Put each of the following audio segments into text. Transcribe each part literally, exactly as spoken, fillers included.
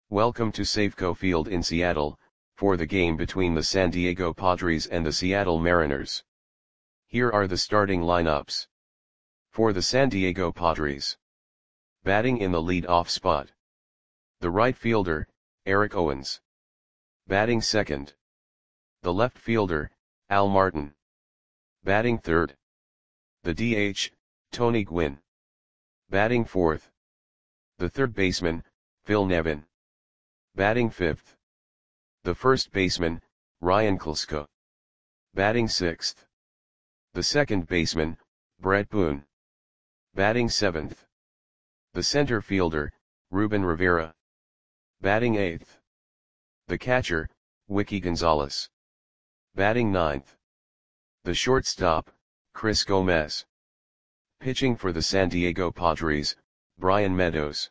Welcome to Safeco Field in Seattle, for the game between the San Diego Padres and the Seattle Mariners. Here are the starting lineups. For the San Diego Padres. Batting in the lead-off spot. The right fielder, Eric Owens. Batting second. The left fielder, Al Martin. Batting third. The D H, Tony Gwynn. Batting fourth. The third baseman, Phil Nevin. Batting fifth. The first baseman, Ryan Klesko. Batting sixth. The second baseman, Brett Boone. Batting seventh. The center fielder, Ruben Rivera. Batting eighth. The catcher, Wiki Gonzalez. Batting ninth. The shortstop, Chris Gomez. Pitching for the San Diego Padres, Brian Meadows.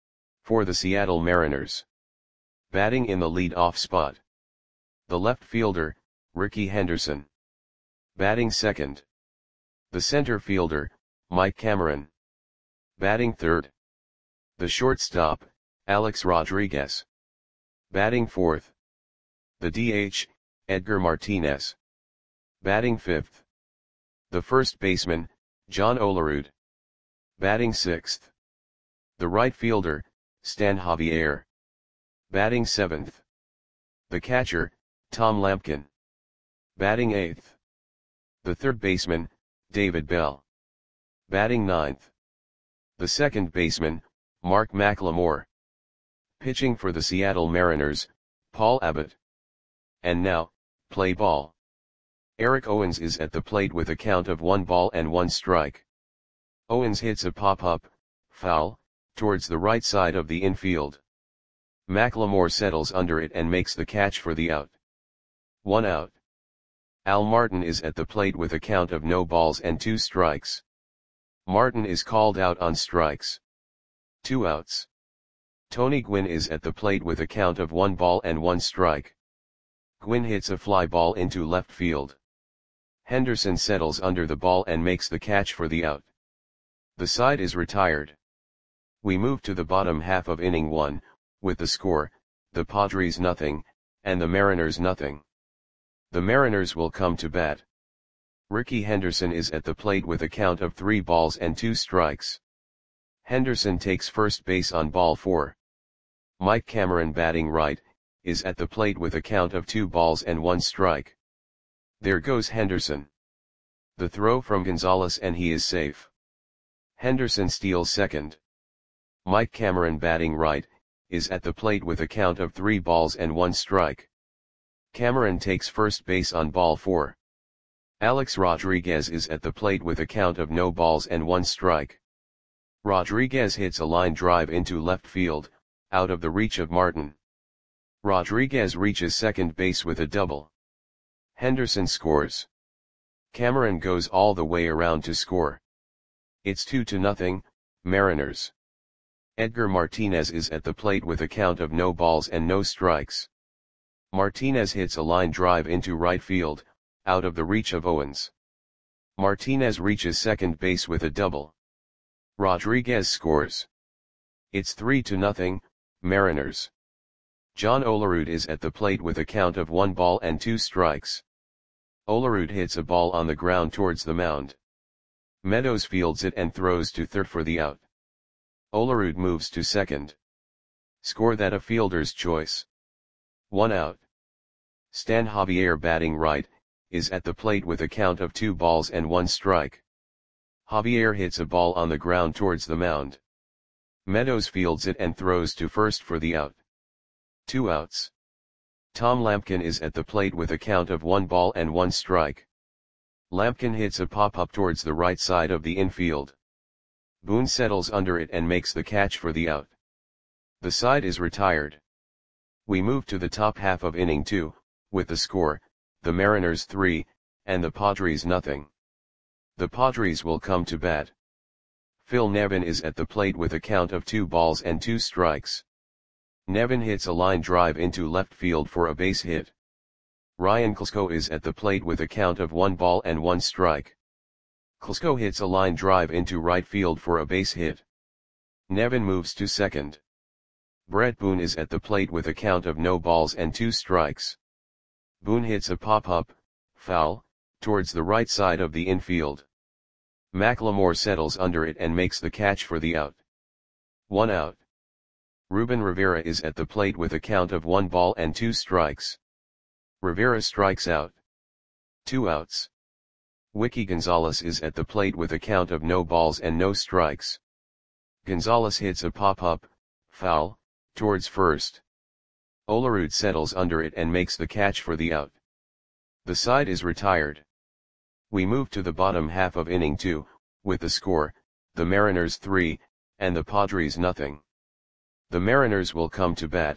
For the Seattle Mariners. Batting in the lead-off spot. The left fielder, Rickey Henderson. Batting second. The center fielder, Mike Cameron. Batting third. The shortstop, Alex Rodriguez. Batting fourth. The D H, Edgar Martinez. Batting fifth. The first baseman, John Olerud. Batting sixth. The right fielder, Stan Javier. Batting seventh. The catcher, Tom Lampkin. Batting eighth. The third baseman, David Bell. Batting ninth. The second baseman, Mark McLemore. Pitching for the Seattle Mariners, Paul Abbott. And now, play ball. Eric Owens is at the plate with a count of one ball and one strike. Owens hits a pop-up, foul, towards the right side of the infield. McLemore settles under it and makes the catch for the out. One out. Al Martin is at the plate with a count of no balls and two strikes. Martin is called out on strikes. Two outs. Tony Gwynn is at the plate with a count of one ball and one strike. Gwynn hits a fly ball into left field. Henderson settles under the ball and makes the catch for the out. The side is retired. We move to the bottom half of inning one, with the score, the Padres nothing, and the Mariners nothing. The Mariners will come to bat. Rickey Henderson is at the plate with a count of three balls and two strikes. Henderson takes first base on ball four. Mike Cameron, batting right, is at the plate with a count of two balls and one strike. There goes Henderson. The throw from Gonzalez and he is safe. Henderson steals second. Mike Cameron, batting right, is at the plate with a count of three balls and one strike. Cameron takes first base on ball four. Alex Rodriguez is at the plate with a count of no balls and one strike. Rodriguez hits a line drive into left field, out of the reach of Martin. Rodriguez reaches second base with a double. Henderson scores. Cameron goes all the way around to score. It's two to nothing, Mariners. Edgar Martinez is at the plate with a count of no balls and no strikes. Martinez hits a line drive into right field, out of the reach of Owens. Martinez reaches second base with a double. Rodriguez scores. It's three to nothing, Mariners. John Olerud is at the plate with a count of one ball and two strikes. Olerud hits a ball on the ground towards the mound. Meadows fields it and throws to third for the out. Olerud moves to second. Score that a fielder's choice. One out. Stan Javier, batting right, is at the plate with a count of two balls and one strike. Javier hits a ball on the ground towards the mound. Meadows fields it and throws to first for the out. Two outs. Tom Lampkin is at the plate with a count of one ball and one strike. Lampkin hits a pop-up towards the right side of the infield. Boone settles under it and makes the catch for the out. The side is retired. We move to the top half of inning two, with the score, the Mariners three, and the Padres nothing. The Padres will come to bat. Phil Nevin is at the plate with a count of two balls and two strikes. Nevin hits a line drive into left field for a base hit. Ryan Klesko is at the plate with a count of one ball and one strike. Klesko hits a line drive into right field for a base hit. Nevin moves to second. Brett Boone is at the plate with a count of no balls and two strikes. Boone hits a pop-up, foul, towards the right side of the infield. McLemore settles under it and makes the catch for the out. One out. Ruben Rivera is at the plate with a count of one ball and two strikes. Rivera strikes out. Two outs. Wiki Gonzalez is at the plate with a count of no balls and no strikes. Gonzalez hits a pop-up, foul, towards first. Olerud settles under it and makes the catch for the out. The side is retired. We move to the bottom half of inning two, with the score, the Mariners three, and the Padres nothing. The Mariners will come to bat.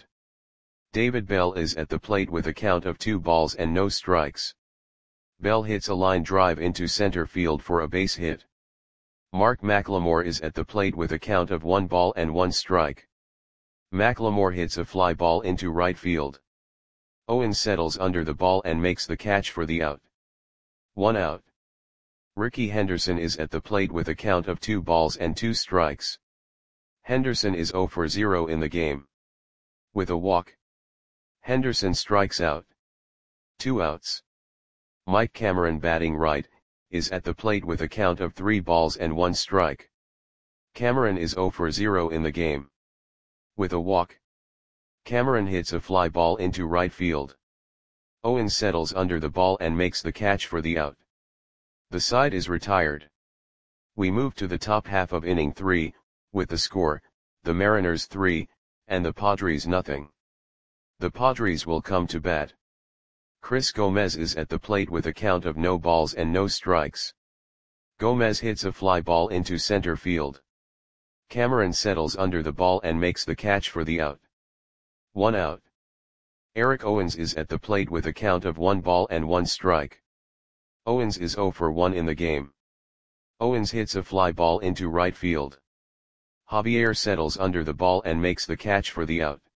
David Bell is at the plate with a count of two balls and no strikes. Bell hits a line drive into center field for a base hit. Mark McLemore is at the plate with a count of one ball and one strike. McLemore hits a fly ball into right field. Owens settles under the ball and makes the catch for the out. One out. Ricky Henderson is at the plate with a count of two balls and two strikes. Henderson is zero for zero in the game. With a walk, Henderson strikes out. Two outs. Mike Cameron, batting right, is at the plate with a count of three balls and one strike. Cameron is zero for zero in the game. With a walk, Cameron hits a fly ball into right field. Owens settles under the ball and makes the catch for the out. The side is retired. We move to the top half of inning three, with the score, the Mariners three, and the Padres nothing. The Padres will come to bat. Chris Gomez is at the plate with a count of no balls and no strikes. Gomez hits a fly ball into center field. Cameron settles under the ball and makes the catch for the out. One out. Eric Owens is at the plate with a count of one ball and one strike. Owens is zero for one in the game. Owens hits a fly ball into right field. Javier settles under the ball and makes the catch for the out.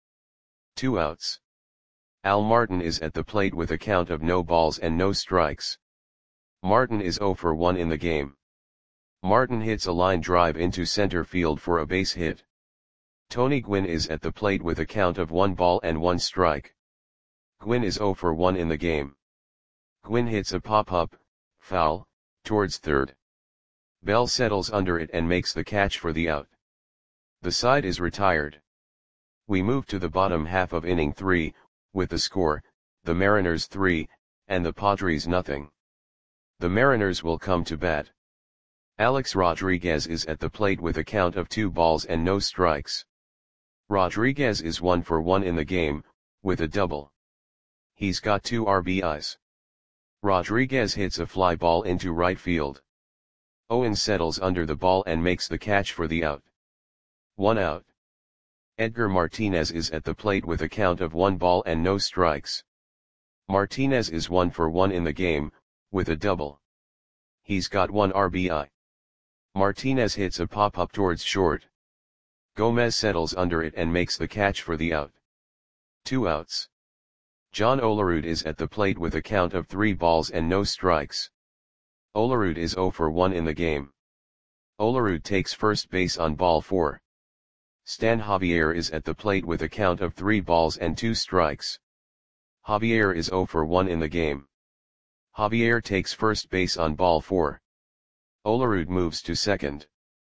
Two outs. Al Martin is at the plate with a count of no balls and no strikes. Martin is zero for one in the game. Martin hits a line drive into center field for a base hit. Tony Gwynn is at the plate with a count of one ball and one strike. Gwynn is zero for one in the game. Gwynn hits a pop-up, foul, towards third. Bell settles under it and makes the catch for the out. The side is retired. We move to the bottom half of inning three, with the score, the Mariners three, and the Padres nothing. The Mariners will come to bat. Alex Rodriguez is at the plate with a count of two balls and no strikes. Rodriguez is one for one in the game, with a double. He's got two R B Is. Rodriguez hits a fly ball into right field. Owens settles under the ball and makes the catch for the out. One out. Edgar Martinez is at the plate with a count of one ball and no strikes. Martinez is one for one in the game, with a double. He's got one R B I. Martinez hits a pop-up towards short. Gomez settles under it and makes the catch for the out. Two outs. John Olerud is at the plate with a count of three balls and no strikes. Olerud is zero for one in the game. Olerud takes first base on ball four. Stan Javier is at the plate with a count of three balls and two strikes. Javier is zero for one in the game. Javier takes first base on ball four. Olerud moves to second.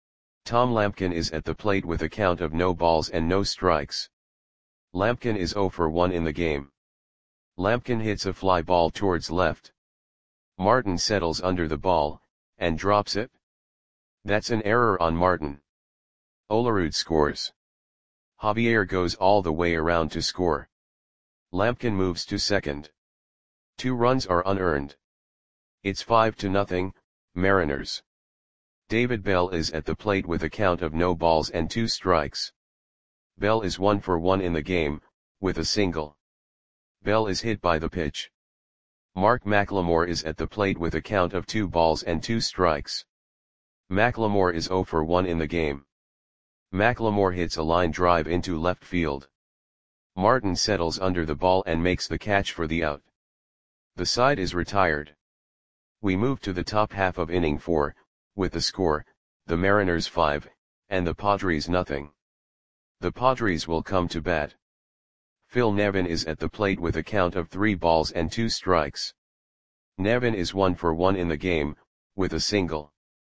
Tom Lampkin is at the plate with a count of no balls and no strikes. Lampkin is zero for one in the game. Lampkin hits a fly ball towards left. Martin settles under the ball, and drops it. That's an error on Martin. Olerud scores. Javier goes all the way around to score. Lampkin moves to second. Two runs are unearned. It's five to nothing, Mariners. David Bell is at the plate with a count of no balls and two strikes. Bell is one for one in the game, with a single. Bell is hit by the pitch. Mark McLemore is at the plate with a count of two balls and two strikes. McLemore is zero for one in the game. McLemore hits a line drive into left field. Martin settles under the ball and makes the catch for the out. The side is retired. We move to the top half of inning four, with the score, the Mariners five, and the Padres nothing. The Padres will come to bat. Phil Nevin is at the plate with a count of three balls and two strikes. Nevin is one for one in the game, with a single.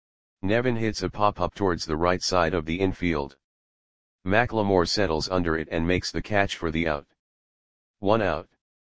Nevin hits a pop-up towards the right side of the infield. McLemore settles under it and makes the catch for the out. One out.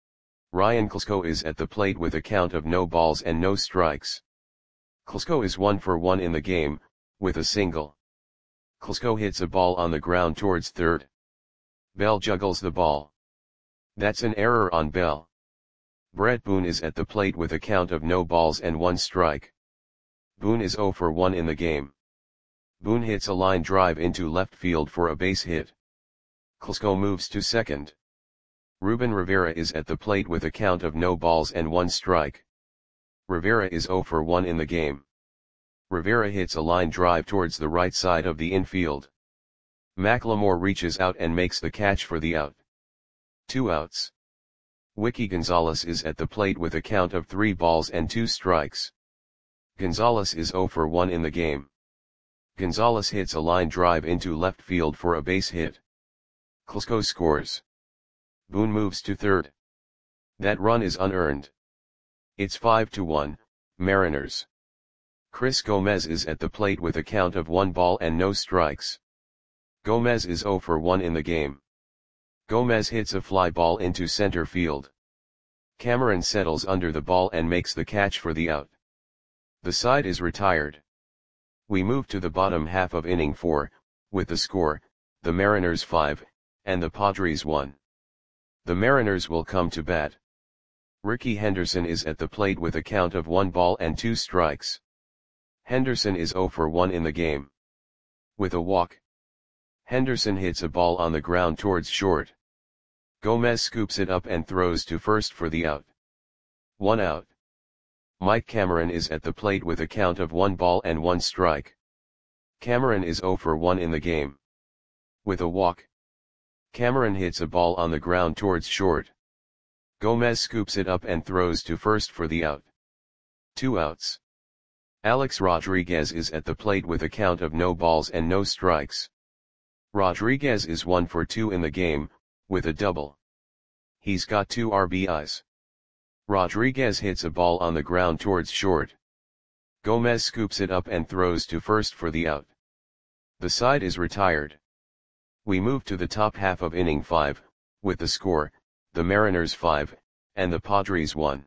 Ryan Klesko is at the plate with a count of no balls and no strikes. Klesko is one for one in the game, with a single. Klesko hits a ball on the ground towards third. Bell juggles the ball. That's an error on Bell. Brett Boone is at the plate with a count of no balls and one strike. Boone is zero for one in the game. Boone hits a line drive into left field for a base hit. Klesko moves to second. Ruben Rivera is at the plate with a count of no balls and one strike. Rivera is zero for one in the game. Rivera hits a line drive towards the right side of the infield. McLemore reaches out and makes the catch for the out. Two outs. Wiki Gonzalez is at the plate with a count of three balls and two strikes. Gonzalez is zero for one in the game. Gonzalez hits a line drive into left field for a base hit. Klesko scores. Boone moves to third. That run is unearned. It's five to one, Mariners. Chris Gomez is at the plate with a count of one ball and no strikes. Gomez is zero for one in the game. Gomez hits a fly ball into center field. Cameron settles under the ball and makes the catch for the out. The side is retired. We move to the bottom half of inning four, with the score, the Mariners five, and the Padres one. The Mariners will come to bat. Ricky Henderson is at the plate with a count of one ball and two strikes. Henderson is zero for one in the game. With a walk. Henderson hits a ball on the ground towards short. Gomez scoops it up and throws to first for the out. One out. Mike Cameron is at the plate with a count of one ball and one strike. Cameron is zero for one in the game. With a walk. Cameron hits a ball on the ground towards short. Gomez scoops it up and throws to first for the out. Two outs. Alex Rodriguez is at the plate with a count of no balls and no strikes. Rodriguez is one for two in the game, with a double. He's got two R B Is. Rodriguez hits a ball on the ground towards short. Gomez scoops it up and throws to first for the out. The side is retired. We move to the top half of inning five, with the score, the Mariners five, and the Padres one.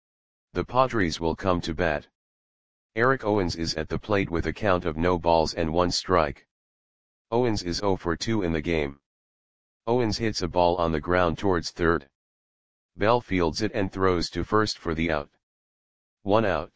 The Padres will come to bat. Eric Owens is at the plate with a count of no balls and one strike. Owens is zero for two in the game. Owens hits a ball on the ground towards third. Bell fields it and throws to first for the out. One out.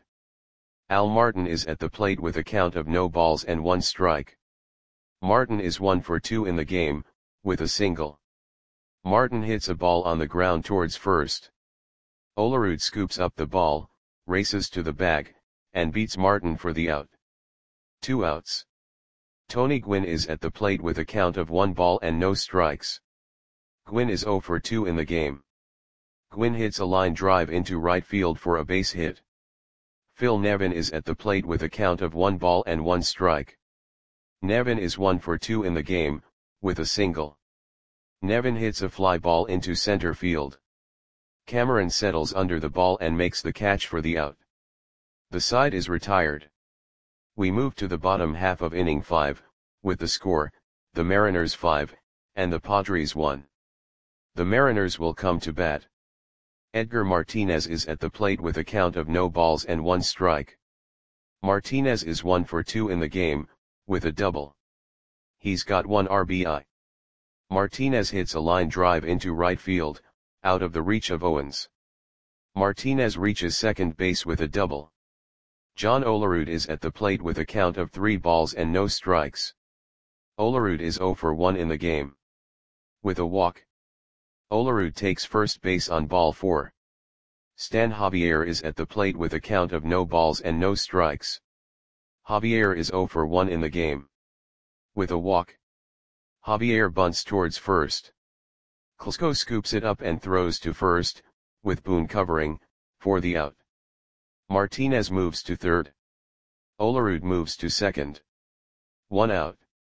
Al Martin is at the plate with a count of no balls and one strike. Martin is one for two in the game, with a single. Martin hits a ball on the ground towards first. Olerud scoops up the ball, races to the bag, and beats Martin for the out. Two outs. Tony Gwynn is at the plate with a count of one ball and no strikes. Gwynn is zero for two in the game. Gwynn hits a line drive into right field for a base hit. Phil Nevin is at the plate with a count of one ball and one strike. Nevin is one for two in the game, with a single. Nevin hits a fly ball into center field. Cameron settles under the ball and makes the catch for the out. The side is retired. We move to the bottom half of inning five, with the score, the Mariners five, and the Padres one. The Mariners will come to bat. Edgar Martinez is at the plate with a count of no balls and one strike. Martinez is one for two in the game, with a double. He's got one R B I. Martinez hits a line drive into right field, out of the reach of Owens. Martinez reaches second base with a double. John Olerud is at the plate with a count of three balls and no strikes. Olerud is zero for one in the game. With a walk. Olerud takes first base on ball four. Stan Javier is at the plate with a count of no balls and no strikes. Javier is zero for one in the game. With a walk. Javier bunts towards first. Klesko scoops it up and throws to first, with Boone covering, for the out. Martinez moves to third. Olerud moves to second. One out.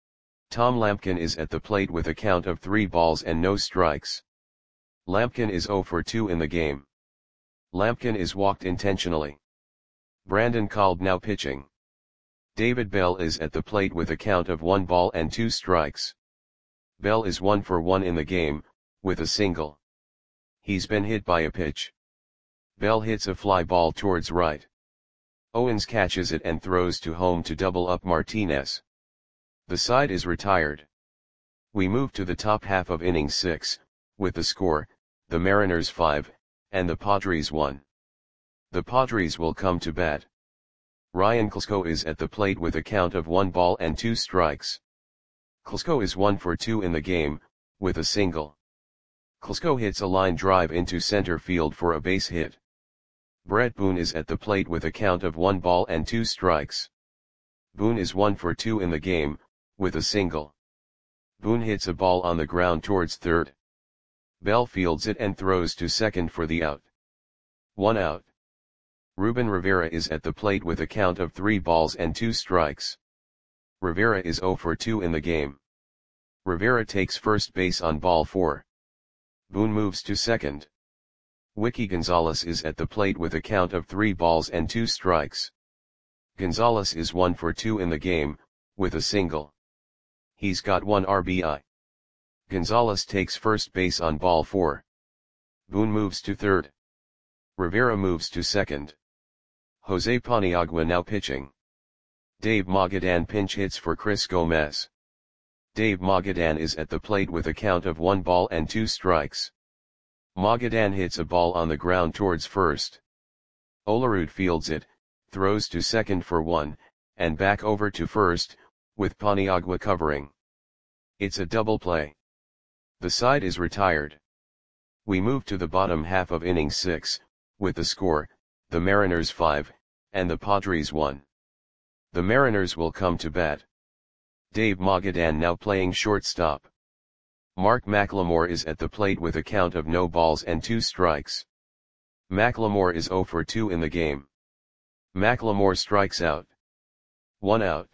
Tom Lampkin is at the plate with a count of three balls and no strikes. Lampkin is zero for two in the game. Lampkin is walked intentionally. Brandon Kolb now pitching. David Bell is at the plate with a count of one ball and two strikes. Bell is one for one in the game, with a single. He's been hit by a pitch. Bell hits a fly ball towards right. Owens catches it and throws to home to double up Martinez. The side is retired. We move to the top half of inning six, with the score, the Mariners five, and the Padres one. The Padres will come to bat. Ryan Klesko is at the plate with a count of one ball and two strikes. Klesko is one for two in the game, with a single. Klesko hits a line drive into center field for a base hit. Brett Boone is at the plate with a count of one ball and two strikes. Boone is one for two in the game, with a single. Boone hits a ball on the ground towards third. Bell fields it and throws to second for the out. One out. Ruben Rivera is at the plate with a count of three balls and two strikes. Rivera is zero for two in the game. Rivera takes first base on ball four. Boone moves to second. Wiki Gonzalez is at the plate with a count of three balls and two strikes. Gonzalez is one for two in the game, with a single. He's got one R B I. Gonzalez takes first base on ball four. Boone moves to third. Rivera moves to second. Jose Paniagua now pitching. Dave Magadan pinch hits for Chris Gomez. Dave Magadan is at the plate with a count of one ball and two strikes. Magadan hits a ball on the ground towards first. Olerud fields it, throws to second for one, and back over to first, with Paniagua covering. It's a double play. The side is retired. We move to the bottom half of inning six, with the score, the Mariners five, and the Padres one. The Mariners will come to bat. Dave Magadan now playing shortstop. Mark McLemore is at the plate with a count of no balls and two strikes. McLemore is zero for two in the game. McLemore strikes out. One out.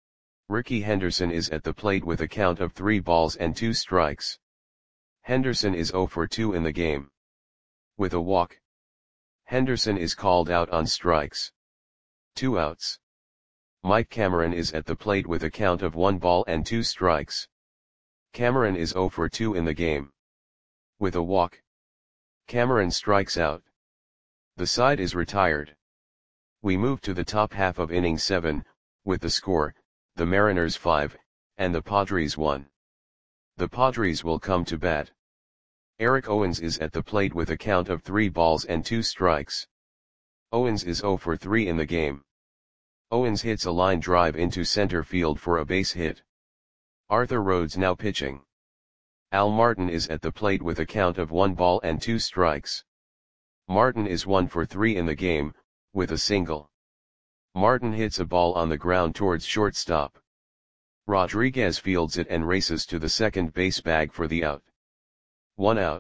Ricky Henderson is at the plate with a count of three balls and two strikes. Henderson is zero for two in the game. With a walk. Henderson is called out on strikes. Two outs. Mike Cameron is at the plate with a count of one ball and two strikes. Cameron is zero for two in the game. With a walk. Cameron strikes out. The side is retired. We move to the top half of inning seven, with the score, the Mariners five, and the Padres one. The Padres will come to bat. Eric Owens is at the plate with a count of three balls and two strikes. Owens is zero for three in the game. Owens hits a line drive into center field for a base hit. Arthur Rhodes now pitching. Al Martin is at the plate with a count of one ball and two strikes. Martin is one for three in the game, with a single. Martin hits a ball on the ground towards shortstop. Rodriguez fields it and races to the second base bag for the out. One out.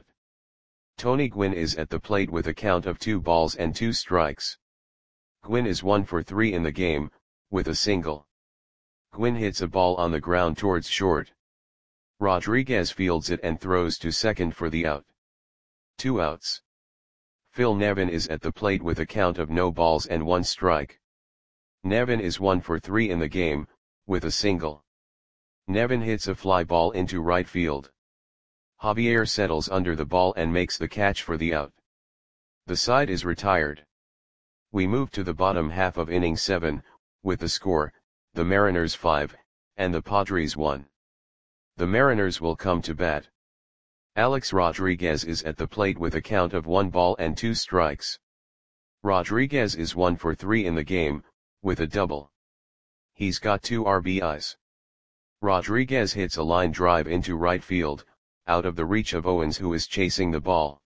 Tony Gwynn is at the plate with a count of two balls and two strikes. Gwynn is one for three in the game, with a single. Gwynn hits a ball on the ground towards short. Rodriguez fields it and throws to second for the out. Two outs. Phil Nevin is at the plate with a count of no balls and one strike. Nevin is one for three in the game, with a single. Nevin hits a fly ball into right field. Javier settles under the ball and makes the catch for the out. The side is retired. We move to the bottom half of inning seven, with the score, the Mariners five, and the Padres one. The Mariners will come to bat. Alex Rodriguez is at the plate with a count of one ball and two strikes. Rodriguez is one for three in the game, with a double. He's got two R B Is. Rodriguez hits a line drive into right field, out of the reach of Owens who is chasing the ball.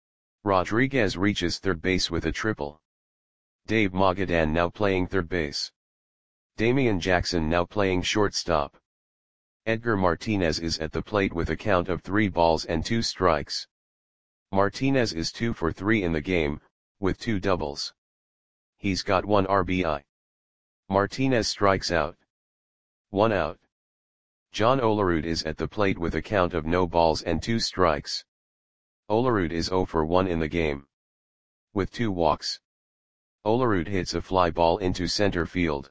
Rodriguez reaches third base with a triple. Dave Magadan now playing third base. Damian Jackson now playing shortstop. Edgar Martinez is at the plate with a count of three balls and two strikes. Martinez is two for three in the game, with two doubles. He's got one R B I. Martinez strikes out. One out. John Olerud is at the plate with a count of no balls and two strikes. Olerud is zero for one in the game. With two walks. Olerud hits a fly ball into center field.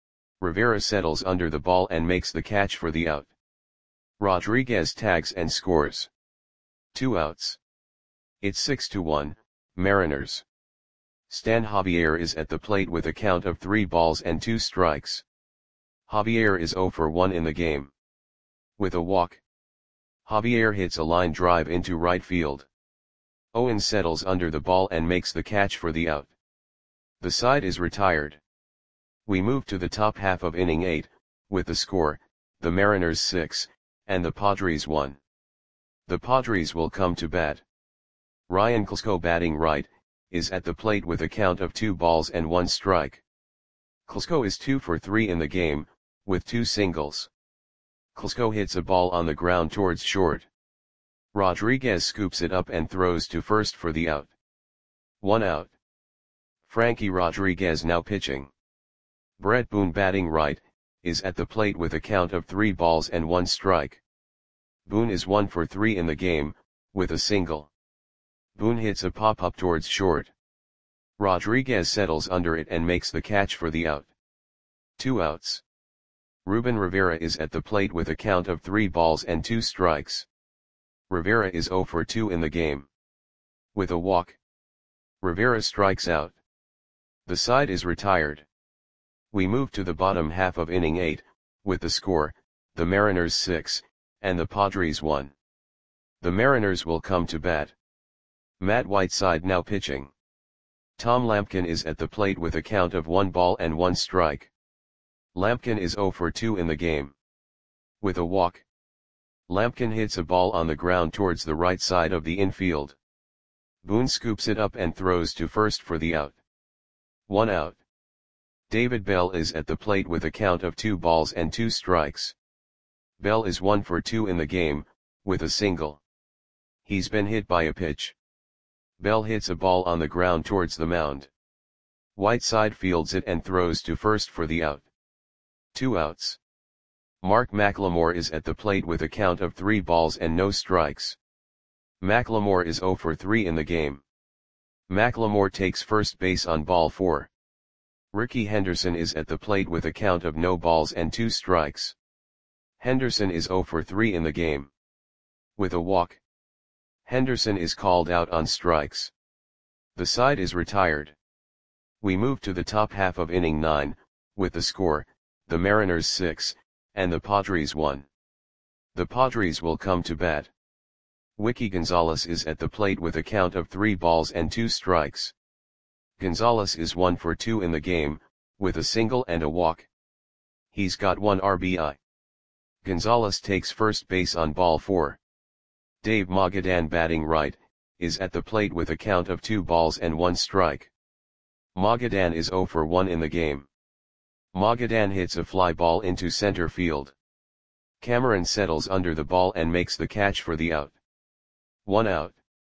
Rivera settles under the ball and makes the catch for the out. Rodriguez tags and scores. Two outs. It's six to one, Mariners. Stan Javier is at the plate with a count of three balls and two strikes. Javier is zero for one in the game. With a walk. Javier hits a line drive into right field. Owens settles under the ball and makes the catch for the out. The side is retired. We move to the top half of inning eight, with the score, the Mariners six, and the Padres one. The Padres will come to bat. Ryan Klesko, batting right, is at the plate with a count of two balls and one strike. Klesko is two for three in the game, with two singles. Klesko hits a ball on the ground towards short. Rodriguez scoops it up and throws to first for the out. One out. Frankie Rodriguez now pitching. Brett Boone, batting right, is at the plate with a count of three balls and one strike. Boone is one for three in the game, with a single. Boone hits a pop-up towards short. Rodriguez settles under it and makes the catch for the out. Two outs. Ruben Rivera is at the plate with a count of three balls and two strikes. Rivera is zero for two in the game. With a walk. Rivera strikes out. The side is retired. We move to the bottom half of inning eight, with the score, the Mariners six, and the Padres one. The Mariners will come to bat. Matt Whiteside now pitching. Tom Lampkin is at the plate with a count of one ball and one strike. Lampkin is zero for two in the game. With a walk. Lampkin hits a ball on the ground towards the right side of the infield. Boone scoops it up and throws to first for the out. One out. David Bell is at the plate with a count of two balls and two strikes. Bell is one for two in the game, with a single. He's been hit by a pitch. Bell hits a ball on the ground towards the mound. Whiteside fields it and throws to first for the out. Two outs. Mark McLemore is at the plate with a count of three balls and no strikes. McLemore is zero for three in the game. McLemore takes first base on ball four. Ricky Henderson is at the plate with a count of no balls and two strikes. Henderson is zero for three in the game. With a walk. Henderson is called out on strikes. The side is retired. We move to the top half of inning nine, with the score, the Mariners six, and the Padres one. The Padres will come to bat. Wiki Gonzalez is at the plate with a count of three balls and two strikes. Gonzalez is one for two in the game, with a single and a walk. He's got one R B I. Gonzalez takes first base on ball four. Dave Magadan, batting right, is at the plate with a count of two balls and one strike. Magadan is zero for one in the game. Magadan hits a fly ball into center field. Cameron settles under the ball and makes the catch for the out. One out.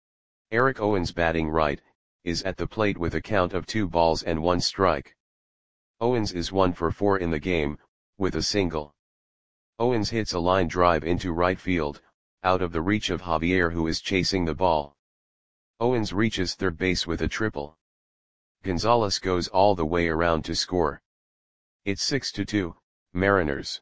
Eric Owens, batting right, is at the plate with a count of two balls and one strike. Owens is one for four in the game, with a single. Owens hits a line drive into right field, out of the reach of Javier, who is chasing the ball. Owens reaches third base with a triple. Gonzalez goes all the way around to score. It's six to two, Mariners.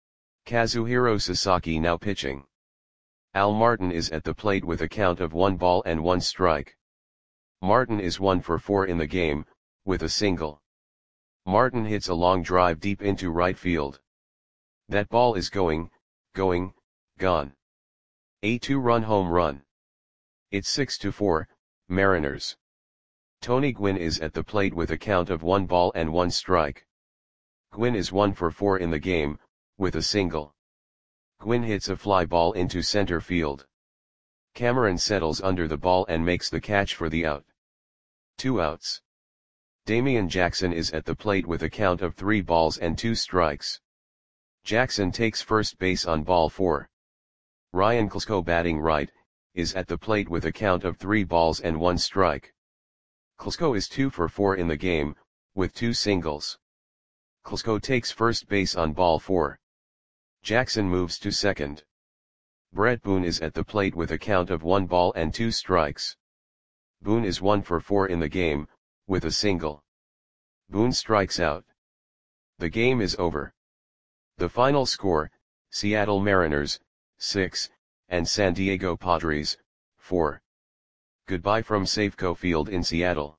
Kazuhiro Sasaki now pitching. Al Martin is at the plate with a count of one ball and one strike. Martin is one for four in the game, with a single. Martin hits a long drive deep into right field. That ball is going, going, gone. A two-run home run. It's six to four, Mariners. Tony Gwynn is at the plate with a count of one ball and one strike. Gwynn is one for four in the game, with a single. Gwynn hits a fly ball into center field. Cameron settles under the ball and makes the catch for the out. Two outs. Damian Jackson is at the plate with a count of three balls and two strikes. Jackson takes first base on ball four. Ryan Klesko, batting right, is at the plate with a count of three balls and one strike. Klesko is two for four in the game, with two singles. Klesko takes first base on ball four. Jackson moves to second. Brett Boone is at the plate with a count of one ball and two strikes. Boone is one for four in the game, with a single. Boone strikes out. The game is over. The final score, Seattle Mariners, six, and San Diego Padres, four. Goodbye from Safeco Field in Seattle.